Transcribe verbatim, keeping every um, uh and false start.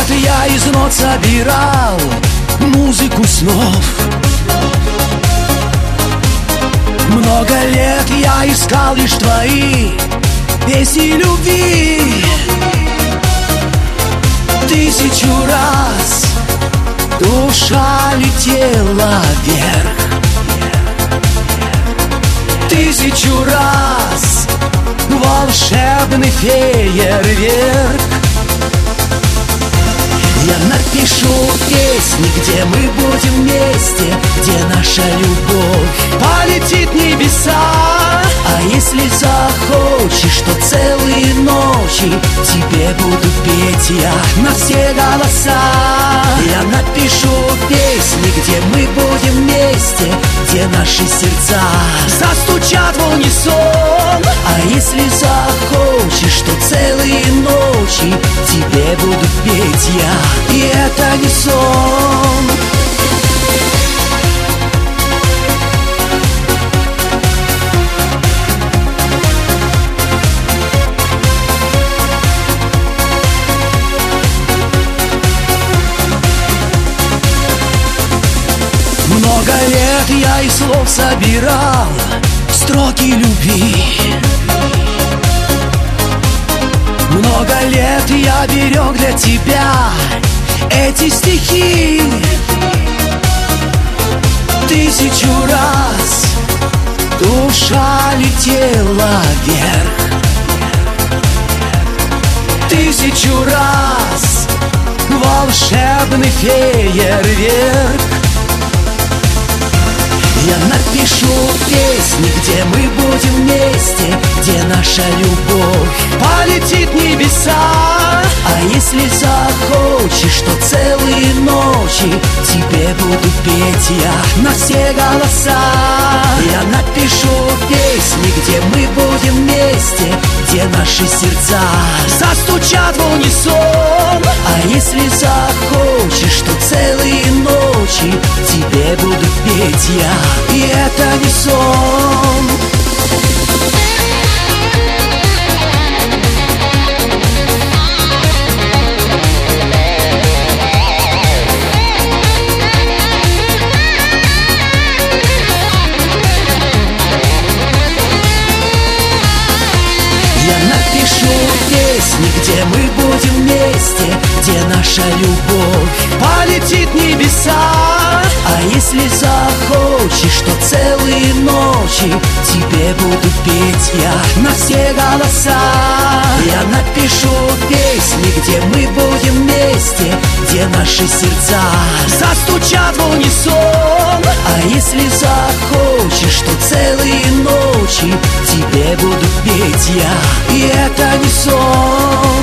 лет я из нот собирал музыку снов. Много лет я искал лишь твои песни любви. Тысячу раз душа летела вверх. Тысячу раз волшебный фейерверк. Я напишу песни, где мы будем вместе, где наша любовь полетит в небеса. А если захочешь, то целые ночи тебе буду петь я на все голоса. Я напишу песни, где мы будем вместе, где наши сердца застучат в унисон. А если захочешь, то целые ночи тебе буду петь я, и это не сон. Много лет я из слов собирал строки любви. Много лет я берег для тебя эти стихи. Тысячу раз душа летела вверх. Тысячу раз волшебный фейерверк. Я напишу песни, где мы будем вместе, где наша любовь полетит в небеса. А если захочешь, то целые ночи тебе буду петь я на все голоса. Я напишу песни, где мы будем вместе, где наши сердца застучат в унисон. А если захочешь, то целые ночи тебе буду петь я, и это не сон. Я напишу песни, где мы будем вместе, где наша любовь полетит в небеса. А если захочешь, то целые ночи тебе буду петь я на все голоса. Я напишу песни, где мы будем вместе, где наши сердца застучат в унисон. А если захочешь, то целые ночи тебе буду петь я, и это не сон.